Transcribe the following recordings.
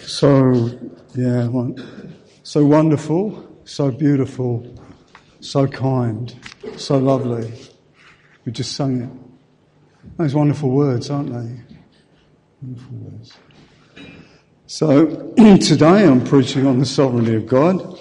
So, so wonderful, so beautiful, so kind, so lovely. We just sung it. Those wonderful words, aren't they? Wonderful words. So, today I'm preaching on the sovereignty of God,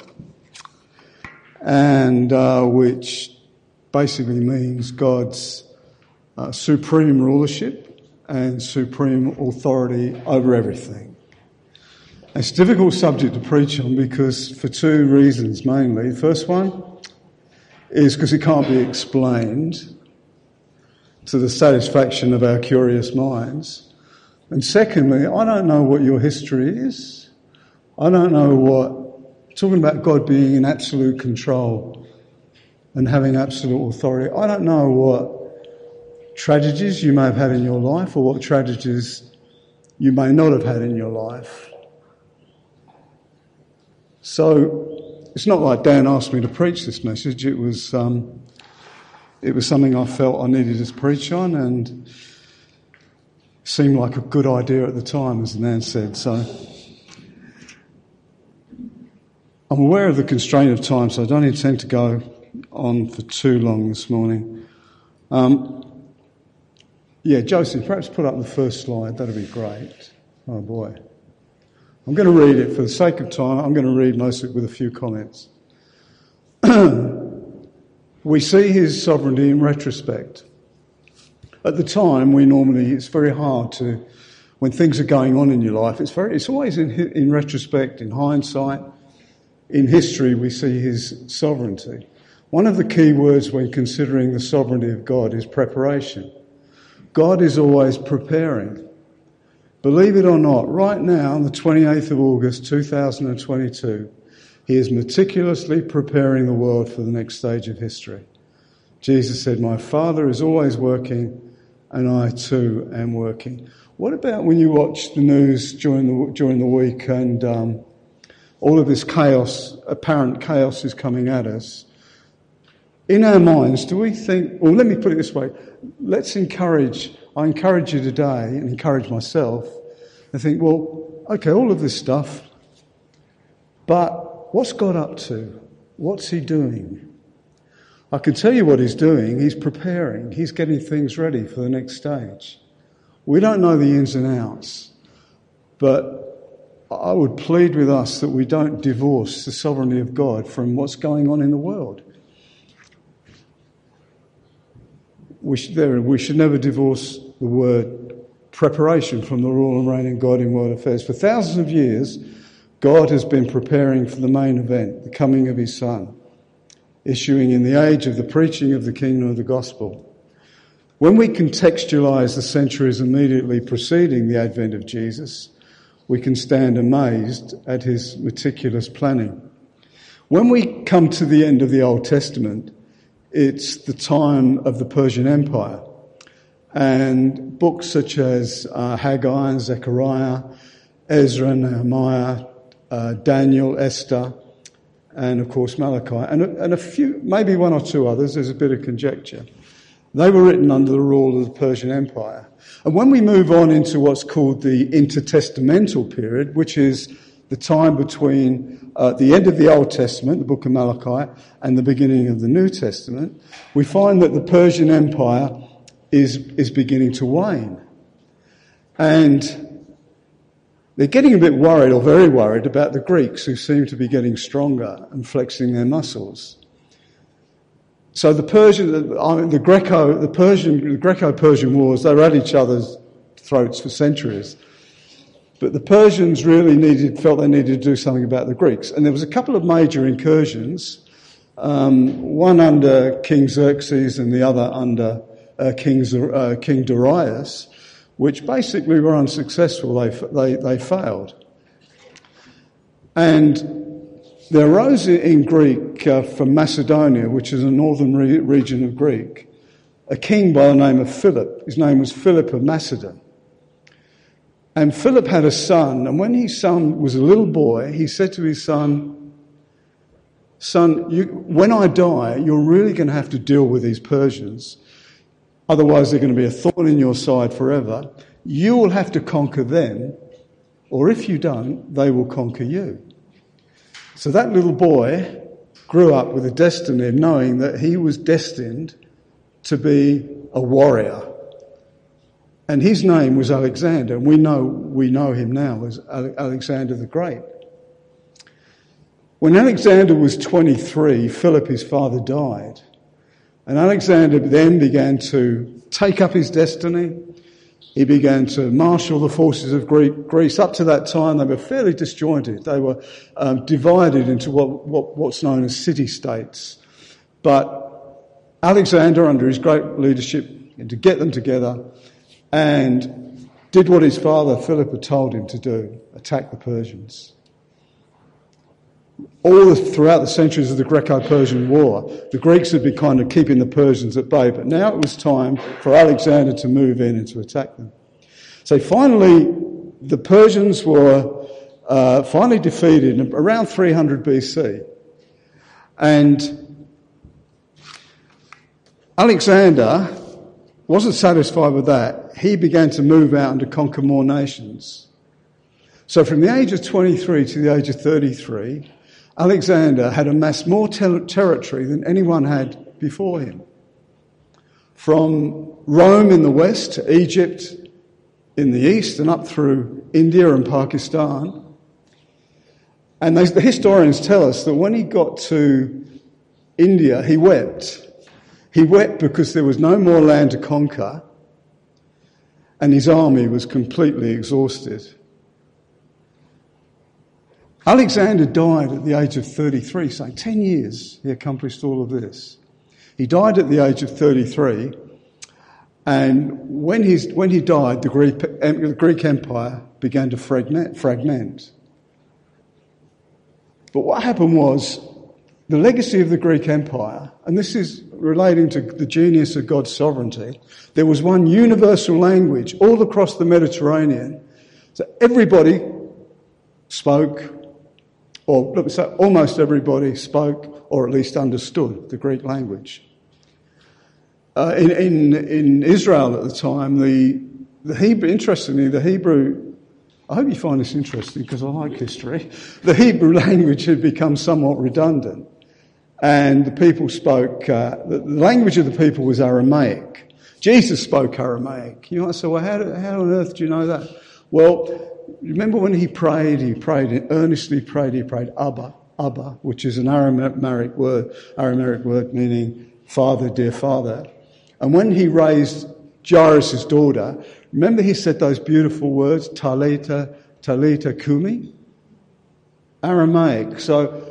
and which basically means God's supreme rulership and supreme authority over everything. It's a difficult subject to preach on because for two reasons mainly. The first one is because it can't be explained to the satisfaction of our curious minds. And secondly, I don't know what your history is. I don't know talking about God being in absolute control and having absolute authority, I don't know what tragedies you may have had in your life or what tragedies you may not have had in your life. So it's not like Dan asked me to preach this message. It was something I felt I needed to preach on, and seemed like a good idea at the time, as Nan said. So I'm aware of the constraint of time, so I don't intend to go on for too long this morning. Josie, perhaps put up the first slide. That'd be great. Oh boy. I'm going to read it for the sake of time. I'm going to read most of it with a few comments. We see his sovereignty in retrospect. At the time, it's very hard to, when things are going on in your life, it's always in retrospect, in hindsight. In history, we see his sovereignty. One of the key words when considering the sovereignty of God is preparation. God is always preparing. Believe it or not, right now, on the 28th of August 2022, he is meticulously preparing the world for the next stage of history. Jesus said, "My Father is always working, and I too am working." What about when you watch the news during the week and all of this chaos, apparent chaos is coming at us? In our minds, do we think, well, let me put it this way, I encourage you today, and encourage myself, and think, well, okay, all of this stuff, but what's God up to? What's he doing? I can tell you what he's doing. He's preparing. He's getting things ready for the next stage. We don't know the ins and outs, but I would plead with us that we don't divorce the sovereignty of God from what's going on in the world. We should never divorce the word preparation from the rule and reign of God in world affairs. For thousands of years, God has been preparing for the main event, the coming of his Son, issuing in the age of the preaching of the kingdom of the gospel. When we contextualise the centuries immediately preceding the advent of Jesus, we can stand amazed at his meticulous planning. When we come to the end of the Old Testament, it's the time of the Persian Empire, and books such as Haggai and Zechariah, Ezra, Nehemiah, Daniel, Esther, and of course Malachi, and a few, maybe one or two others, there's a bit of conjecture. They were written under the rule of the Persian Empire. And when we move on into what's called the intertestamental period, which is the time between the end of the Old Testament, the book of Malachi, and the beginning of the New Testament, we find that the Persian Empire is beginning to wane. And they're getting a bit worried, or very worried, about the Greeks, who seem to be getting stronger and flexing their muscles. So the Greco-Persian wars, they were at each other's throats for centuries. But the Persians felt they needed to do something about the Greeks. And there was a couple of major incursions, one under King Xerxes and the other under King Darius, which basically were unsuccessful. They failed. And there arose in Greek from Macedonia, which is a northern region of Greek, a king by the name of Philip. His name was Philip of Macedon. And Philip had a son, and when his son was a little boy, he said to his son, when I die, you're really going to have to deal with these Persians. Otherwise, they're going to be a thorn in your side forever. You will have to conquer them, or if you don't, they will conquer you. So that little boy grew up with a destiny of knowing that he was destined to be a warrior. And his name was Alexander, and we know him now as Alexander the Great. When Alexander was 23, Philip, his father, died. And Alexander then began to take up his destiny. He began to marshal the forces of Greece. Up to that time, they were fairly disjointed. They were divided into what's known as city-states. But Alexander, under his great leadership, had to get them together and did what his father Philip had told him to do, attack the Persians. Throughout the centuries of the Greco-Persian War, the Greeks had been kind of keeping the Persians at bay, but now it was time for Alexander to move in and to attack them. So finally, the Persians were finally defeated around 300 BC. And Alexander wasn't satisfied with that. He began to move out and to conquer more nations. So from the age of 23 to the age of 33, Alexander had amassed more territory than anyone had before him. From Rome in the west to Egypt in the east and up through India and Pakistan. And the historians tell us that when he got to India, he wept. He wept because there was no more land to conquer and his army was completely exhausted. Alexander died at the age of 33, so 10 years he accomplished all of this. He died at the age of 33, and when he died, the Greek Empire began to fragment. But what happened was, the legacy of the Greek Empire, and this is relating to the genius of God's sovereignty, there was one universal language all across the Mediterranean, so everybody spoke, or let me say, almost everybody spoke, or at least understood, the Greek language. In Israel at the time, the Hebrew, interestingly, the Hebrew, I hope you find this interesting because I like history, the Hebrew language had become somewhat redundant, and the people spoke, the language of the people was Aramaic. Jesus spoke Aramaic. You might say, well, how on earth do you know that? Well, remember when he prayed earnestly prayed, Abba, Abba, which is an Aramaic word meaning Father, dear Father. And when he raised Jairus' daughter, remember he said those beautiful words, Talita, Talita Kumi? Aramaic,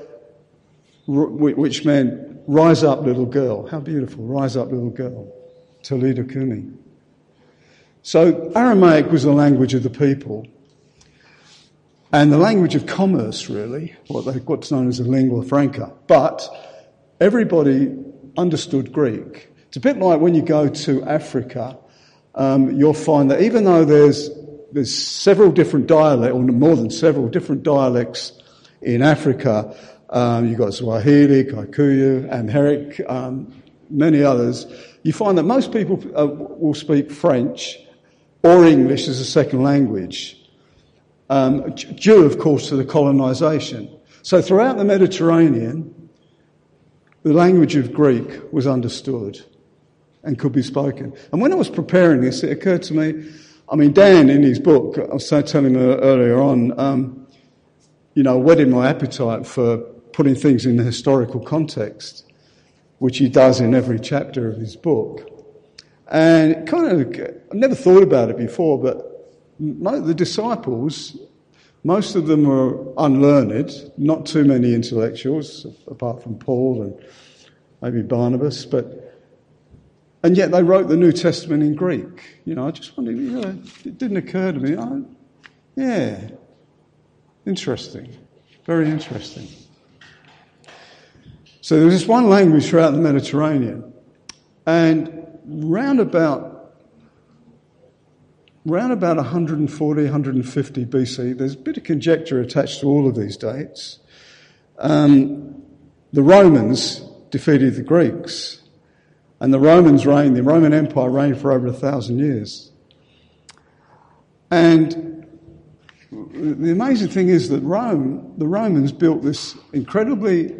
which meant, rise up little girl. How beautiful, rise up little girl. Talita Kumi. So Aramaic was the language of the people. And the language of commerce, really, what's known as a lingua franca. But everybody understood Greek. It's a bit like when you go to Africa, you'll find that even though there's several different dialects, or more than several different dialects in Africa, you've got Swahili, Kikuyu, Amharic, many others, you find that most people will speak French or English as a second language. Due, of course, to the colonisation. So throughout the Mediterranean, the language of Greek was understood and could be spoken. And when I was preparing this, it occurred to me, Dan, in his book, I was telling him earlier on, whetted my appetite for putting things in the historical context, which he does in every chapter of his book. And I've never thought about it before, but the disciples, most of them were unlearned, not too many intellectuals, apart from Paul and maybe Barnabas, and yet they wrote the New Testament in Greek. I just wondered, it didn't occur to me. Interesting, very interesting. So there was this one language throughout the Mediterranean, and round about 140, 150 BC, there's a bit of conjecture attached to all of these dates. The Romans defeated the Greeks, and the Roman Empire reigned for over 1,000 years. And the amazing thing is that the Romans built this incredibly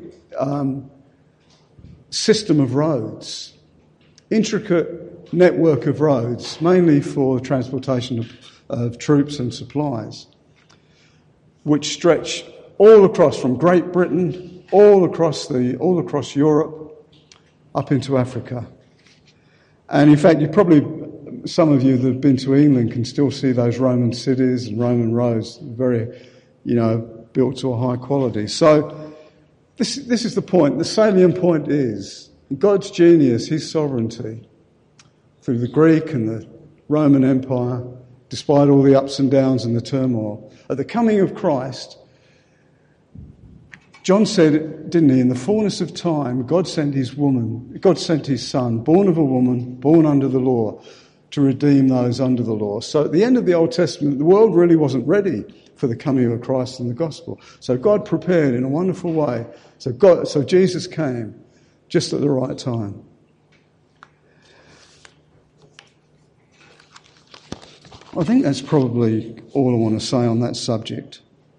system of roads, intricate network of roads, mainly for transportation of troops and supplies, which stretch all across from Great Britain, all across Europe, up into Africa. And in fact, some of you that have been to England can still see those Roman cities and Roman roads, very, built to a high quality. So this is the point. The salient point is God's genius, his sovereignty, through the Greek and the Roman Empire, despite all the ups and downs and the turmoil. At the coming of Christ, John said, didn't he, in the fullness of time, God sent his son, born of a woman, born under the law, to redeem those under the law. So at the end of the Old Testament, the world really wasn't ready for the coming of Christ and the gospel. So God prepared in a wonderful way. So Jesus came just at the right time. I think that's probably all I want to say on that subject.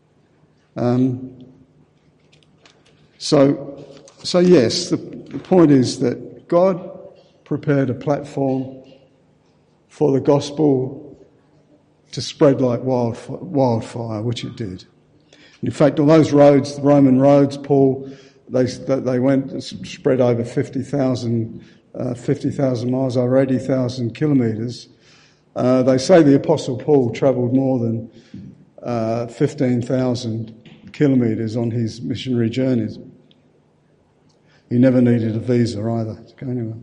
So yes, the point is that God prepared a platform for the gospel to spread like wildfire, which it did. And in fact, on those roads, the Roman roads, Paul, they went and spread over 50,000 miles, over 80,000 kilometres. They say the Apostle Paul travelled more than 15,000 kilometres on his missionary journeys. He never needed a visa either to go anywhere.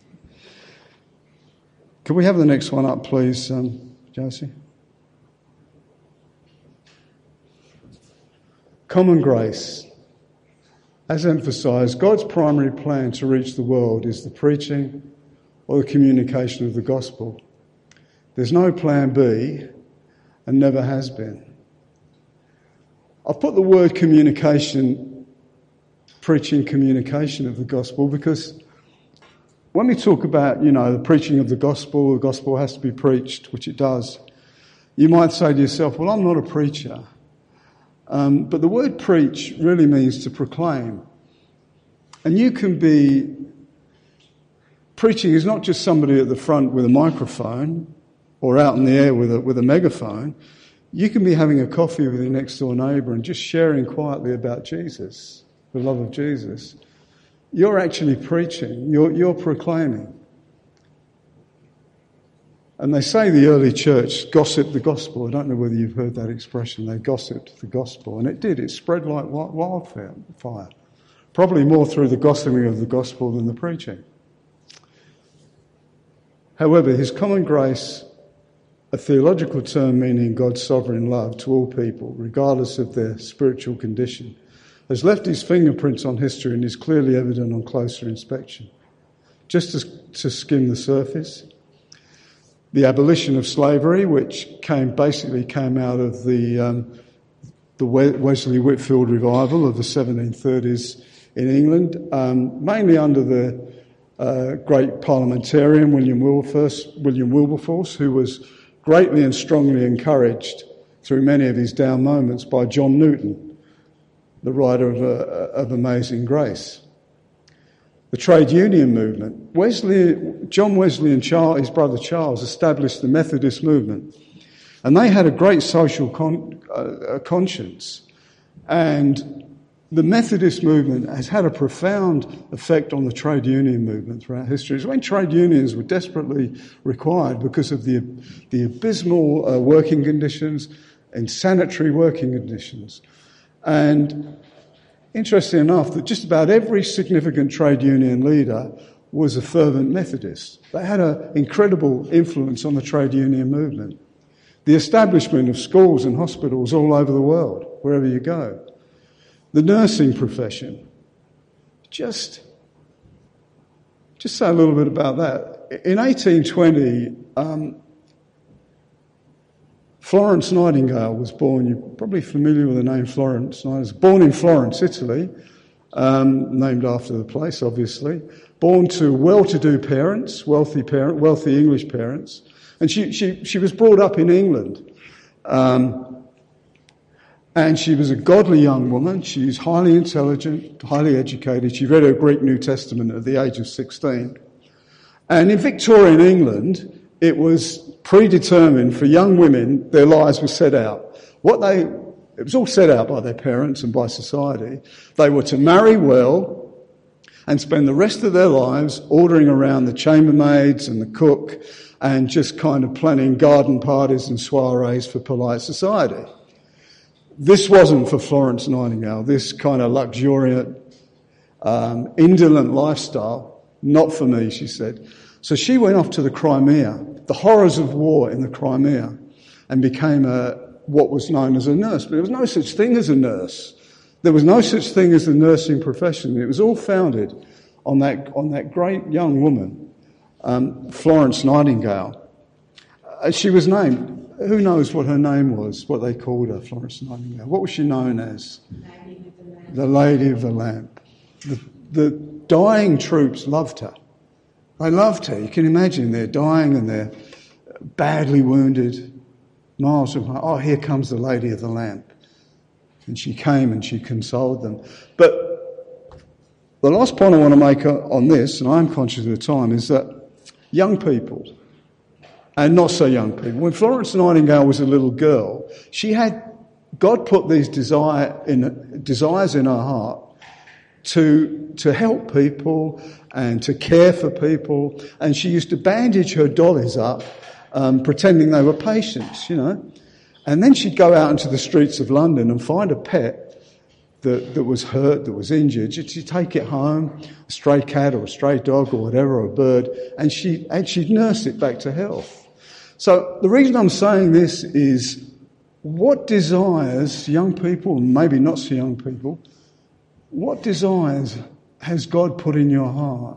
Could we have the next one up, please, Josie? Common grace. As emphasised, God's primary plan to reach the world is the preaching or the communication of the gospel. There's no plan B and never has been. I've put the word communication, preaching communication of the gospel, because when we talk about, the preaching of the gospel has to be preached, which it does. You might say to yourself, well, I'm not a preacher. But the word preach really means to proclaim. And you can be, preaching is not just somebody at the front with a microphone or out in the air with a megaphone. You can be having a coffee with your next door neighbour and just sharing quietly about Jesus, the love of Jesus. You're actually preaching. You're proclaiming. And they say the early church gossiped the gospel. I don't know whether you've heard that expression. They gossiped the gospel. And it did. It spread like wildfire. Probably more through the gossiping of the gospel than the preaching. However, his common grace, a theological term meaning God's sovereign love to all people, regardless of their spiritual condition, has left his fingerprints on history and is clearly evident on closer inspection. Just to skim the surface, the abolition of slavery, which came out of the Wesley Whitefield revival of the 1730s in England, mainly under the great parliamentarian William Wilberforce, who was greatly and strongly encouraged through many of his down moments by John Newton, the writer of Amazing Grace. The trade union movement. John Wesley and his brother Charles established the Methodist movement. And they had a great social conscience. And the Methodist movement has had a profound effect on the trade union movement throughout history. It's when trade unions were desperately required because of the abysmal working conditions and sanitary working conditions. And interesting enough, that just about every significant trade union leader was a fervent Methodist. They had an incredible influence on the trade union movement. The establishment of schools and hospitals all over the world, wherever you go. The nursing profession. Just say a little bit about that. In 1820, Florence Nightingale was born. You're probably familiar with the name Florence Nightingale. Born in Florence, Italy, named after the place, obviously. Born to well-to-do parents, wealthy English parents, and she was brought up in England. And she was a godly young woman. She was highly intelligent, highly educated. She read her Greek New Testament at the age of 16. And in Victorian England, it was predetermined for young women, their lives were set out. It was all set out by their parents and by society. They were to marry well and spend the rest of their lives ordering around the chambermaids and the cook and just kind of planning garden parties and soirees for polite society. This wasn't for Florence Nightingale, this kind of luxuriant, indolent lifestyle, not for me, she said. So she went off to the Crimea, the horrors of war in the Crimea, and became what was known as a nurse. But there was no such thing as a nurse. There was no such thing as the nursing profession. It was all founded on that great young woman, Florence Nightingale. She was named. Who knows what her name was, what they called her, Florence Nightingale? What was she known as? The Lady of the Lamp. The dying troops loved her. They loved her. You can imagine they're dying and they're badly wounded, miles from home. Oh, here comes the Lady of the Lamp. And she came and she consoled them. But the last point I want to make on this, and I'm conscious of the time, is that young people, and not so young people, when Florence Nightingale was a little girl, God put these desires in her heart to help people and to care for people, and she used to bandage her dollies up, pretending they were patients, and then she'd go out into the streets of London and find a pet that was hurt, that was injured. She'd take it home, a stray cat or a stray dog or whatever, or a bird, and she'd nurse it back to health. So the reason I'm saying this is, what desires young people, maybe not so young people, what desires has God put in your heart?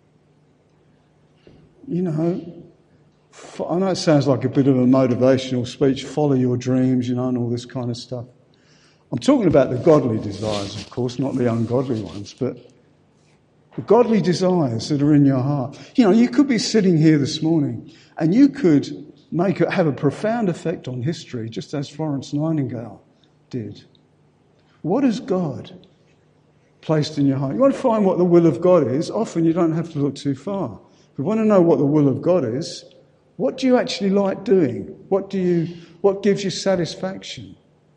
I know it sounds like a bit of a motivational speech, follow your dreams, and all this kind of stuff. I'm talking about the godly desires, of course, not the ungodly ones, but the godly desires that are in your heart. You could be sitting here this morning and you could have a profound effect on history, just as Florence Nightingale did. What has God placed in your heart? You want to find what the will of God is? Often you don't have to look too far. If you want to know what the will of God is, what do you actually like doing? What gives you satisfaction?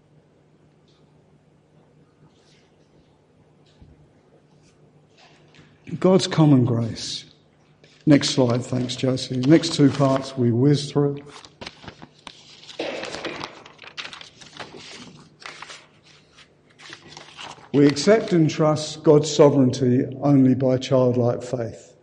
God's common grace. Next slide, thanks, Josie. The next two parts we whiz through. We accept and trust God's sovereignty only by childlike faith.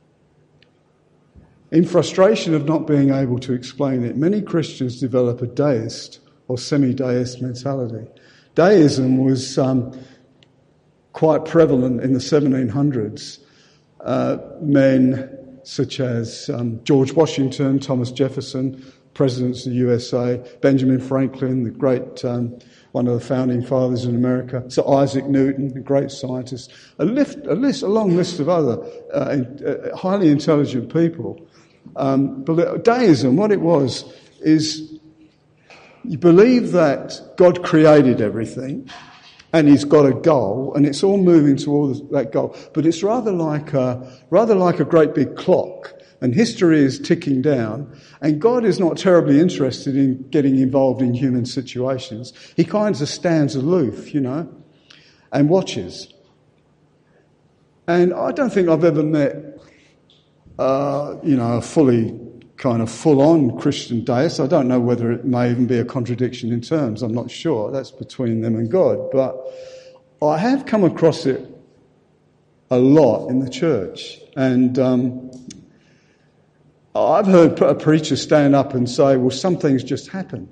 In frustration of not being able to explain it, many Christians develop a deist or semi-deist mentality. Deism was quite prevalent in the 1700s. Men such as George Washington, Thomas Jefferson, presidents of the USA, Benjamin Franklin, the great one of the founding fathers in America, Sir Isaac Newton, the great scientist, a long list of other highly intelligent people. But deism, what it was, is you believe that God created everything and he's got a goal, and it's all moving towards that goal. But it's rather like a great big clock, and history is ticking down, and God is not terribly interested in getting involved in human situations. He kind of stands aloof, and watches. And I don't think I've ever met, a fully kind of full-on Christian deist. I don't know whether it may even be a contradiction in terms. I'm not sure. That's between them and God. But I have come across it a lot in the church. And I've heard a preacher stand up and say, well, some things just happen.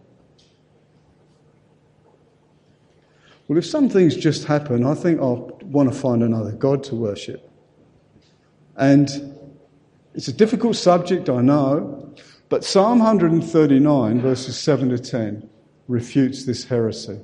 Well, if some things just happen, I think I'll want to find another God to worship. And it's a difficult subject, I know, but Psalm 139, verses 7 to 10, refutes this heresy.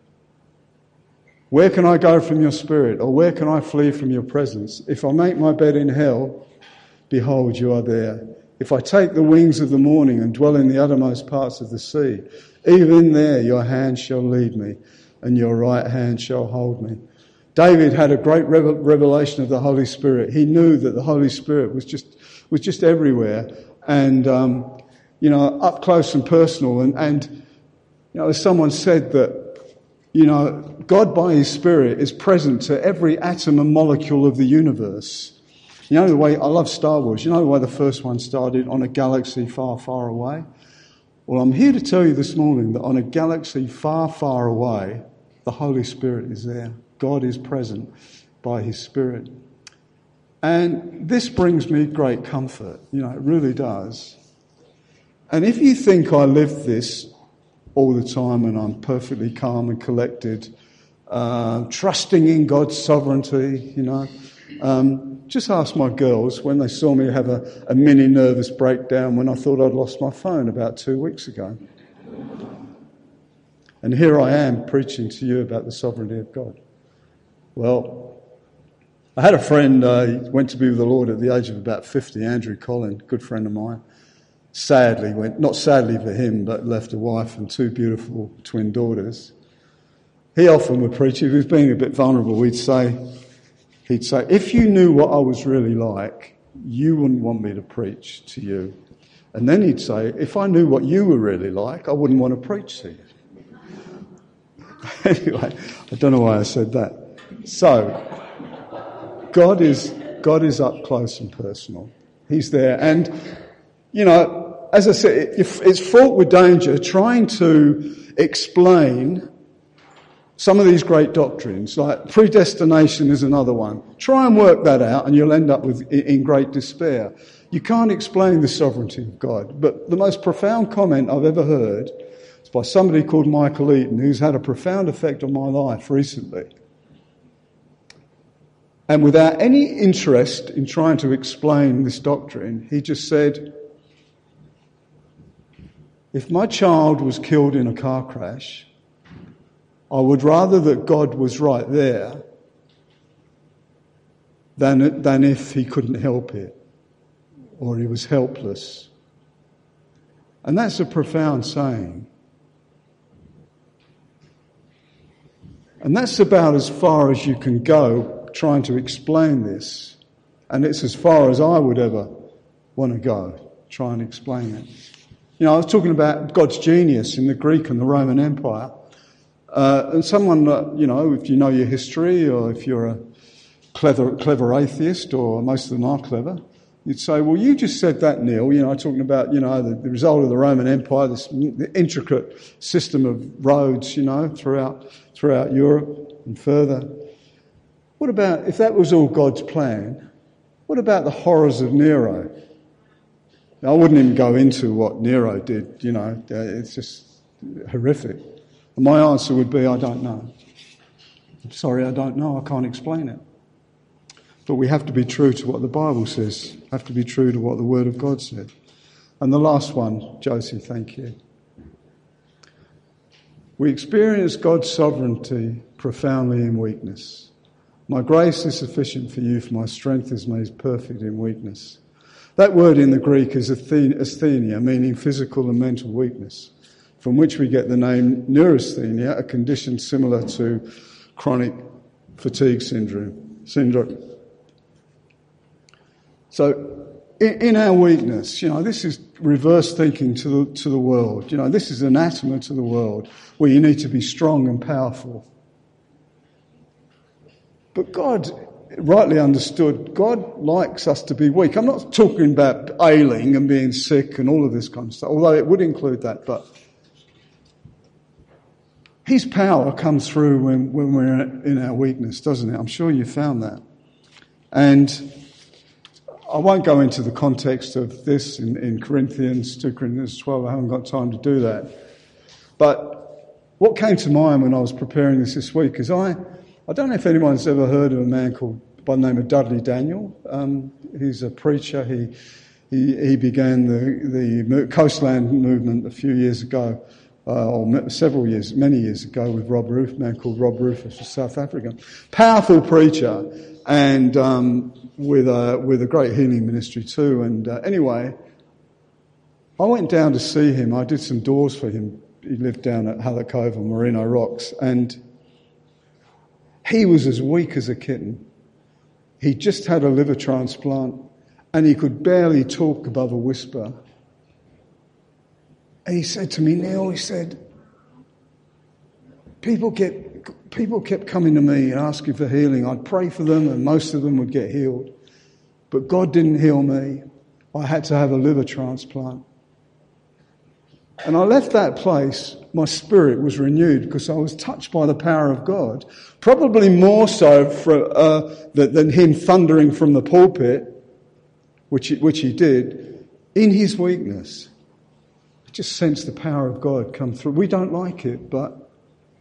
Where can I go from your spirit, or where can I flee from your presence? If I make my bed in hell, behold, you are there. If I take the wings of the morning and dwell in the uttermost parts of the sea, even there your hand shall lead me, and your right hand shall hold me. David had a great revelation of the Holy Spirit. He knew that the Holy Spirit was just everywhere, and up close and personal. And as someone said that, God by His Spirit is present to every atom and molecule of the universe. The way I love Star Wars. The way the first one started on a galaxy far, far away. Well, I'm here to tell you this morning that on a galaxy far, far away, the Holy Spirit is there. God is present by His Spirit. And this brings me great comfort. It really does. And if you think I live this all the time and I'm perfectly calm and collected, trusting in God's sovereignty, just ask my girls when they saw me have a mini nervous breakdown when I thought I'd lost my phone about 2 weeks ago. And here I am preaching to you about the sovereignty of God. Well, I had a friend, he went to be with the Lord at the age of about 50, Andrew Collin, good friend of mine. Sadly, not sadly for him, but left a wife and 2 beautiful twin daughters. He often would preach, if he was being a bit vulnerable, he'd say, if you knew what I was really like, you wouldn't want me to preach to you. And then he'd say, if I knew what you were really like, I wouldn't want to preach to you. Anyway, I don't know why I said that. So, God is up close and personal. He's there. And, as I said, it's fraught with danger trying to explain some of these great doctrines, like predestination is another one. Try and work that out and you'll end up in great despair. You can't explain the sovereignty of God. But the most profound comment I've ever heard is by somebody called Michael Eaton, who's had a profound effect on my life recently. And without any interest in trying to explain this doctrine, he just said, if my child was killed in a car crash, I would rather that God was right there than if he couldn't help it or he was helpless. And that's a profound saying. And that's about as far as you can go trying to explain this. And it's as far as I would ever want to go, try and explain it. I was talking about God's genius in the Greek and the Roman Empire. And someone, if you know your history or if you're a clever atheist, or most of them are clever, you'd say, well, you just said that, Neil, talking about, the result of the Roman Empire, this intricate system of roads, throughout Europe and further. What about, if that was all God's plan, what about the horrors of Nero? Now, I wouldn't even go into what Nero did, it's just horrific. And my answer would be, I don't know. I'm sorry, I don't know, I can't explain it. But we have to be true to what the Bible says, have to be true to what the Word of God said. And the last one, Josie, thank you. We experience God's sovereignty profoundly in weakness. My grace is sufficient for you, for my strength is made perfect in weakness. That word in the Greek is asthenia, meaning physical and mental weakness, from which we get the name neurasthenia, a condition similar to chronic fatigue syndrome. So, in our weakness, this is reverse thinking to the world. This is anathema to the world, where you need to be strong and powerful. But God, rightly understood, God likes us to be weak. I'm not talking about ailing and being sick and all of this kind of stuff, although it would include that, but His power comes through when we're in our weakness, doesn't it? I'm sure you found that. And I won't go into the context of this in Corinthians, 2 Corinthians 12. I haven't got time to do that. But what came to mind when I was preparing this week is I don't know if anyone's ever heard of a man by the name of Dudley Daniel. He's a preacher. He began the Coastland movement a few years ago, many years ago with Rob Roof, a man called Rob Rufus from South Africa. Powerful preacher and with a great healing ministry too. And anyway, I went down to see him. I did some doors for him. He lived down at Hallow Cove on Merino Rocks, and He was as weak as a kitten. He just had a liver transplant and he could barely talk above a whisper. And he said to me, Neil, he said, people kept coming to me and asking for healing. I'd pray for them and most of them would get healed. But God didn't heal me. I had to have a liver transplant. And I left that place, my spirit was renewed because I was touched by the power of God. Probably more so than him thundering from the pulpit, which he did, in his weakness. I just sensed the power of God come through. We don't like it, but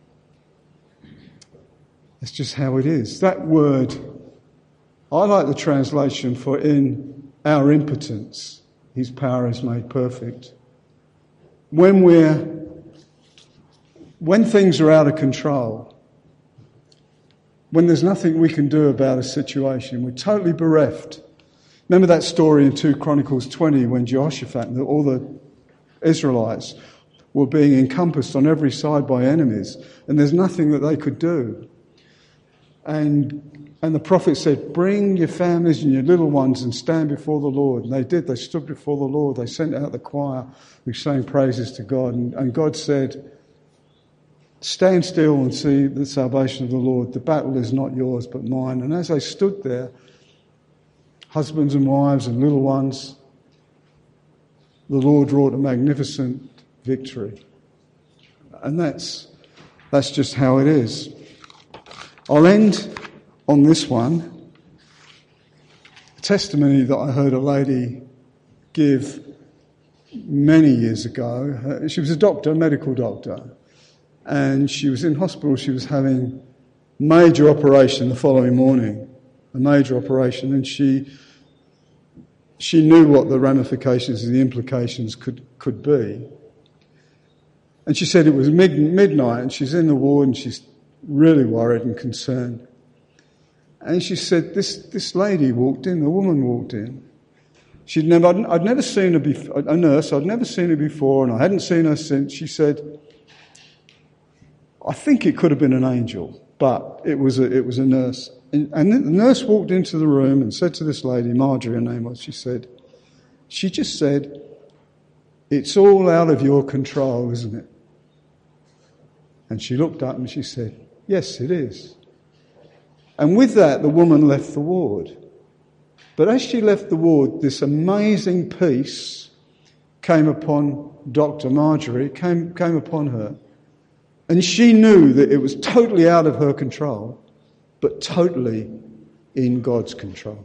it's just how it is. That word, I like the translation for in our impotence, his power is made perfect. When things are out of control, when there's nothing we can do about a situation, we're totally bereft. Remember that story in 2 Chronicles 20 when Jehoshaphat and all the Israelites were being encompassed on every side by enemies, and there's nothing that they could do. And the prophet said, bring your families and your little ones and stand before the Lord. And they did. They stood before the Lord. They sent out the choir who sang praises to God. And God said, stand still and see the salvation of the Lord. The battle is not yours but mine. And as they stood there, husbands and wives and little ones, the Lord wrought a magnificent victory. And that's just how it is. I'll end on this one. A testimony that I heard a lady give many years ago. She was a doctor, a medical doctor, and she was in hospital. She was having major operation the following morning, a major operation, and she knew what the ramifications and the implications could be. And she said it was midnight, and she's in the ward, and she's really worried and concerned. And she said, this lady walked in, the woman walked in. I'd never seen her before, a nurse, I'd never seen her before, and I hadn't seen her since. She said, I think it could have been an angel, but it was a nurse. And the nurse walked into the room and said to this lady, Marjorie, her name was, she just said, it's all out of your control, isn't it? And she looked up and she said, yes, it is. And with that, the woman left the ward. But as she left the ward, this amazing peace came upon Dr. Marjorie, came upon her. And she knew that it was totally out of her control, but totally in God's control.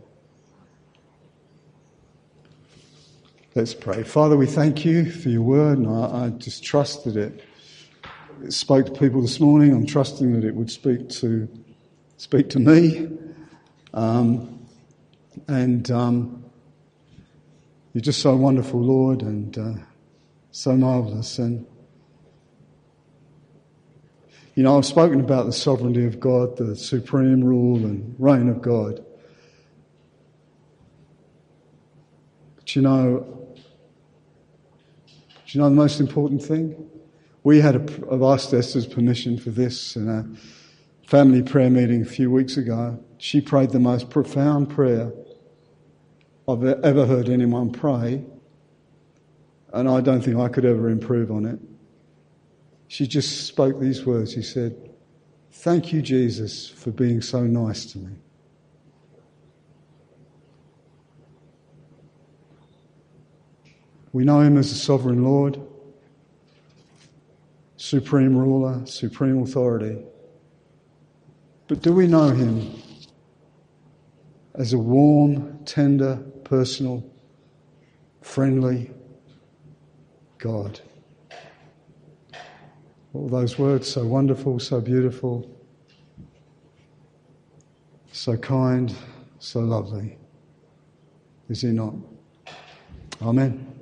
Let's pray. Father, we thank you for your word, and I just trust that it spoke to people this morning. I'm trusting that it would speak to me. You're just so wonderful, Lord, and so marvellous. And, I've spoken about the sovereignty of God, the supreme rule and reign of God. But you know the most important thing? We had asked Esther's permission for this in a family prayer meeting a few weeks ago. She prayed the most profound prayer I've ever heard anyone pray, and I don't think I could ever improve on it. She just spoke these words. She said, thank you, Jesus, for being so nice to me. We know him as the sovereign Lord, supreme ruler, supreme authority. But do we know him as a warm, tender, personal, friendly God? All those words, so wonderful, so beautiful, so kind, so lovely. Is he not? Amen.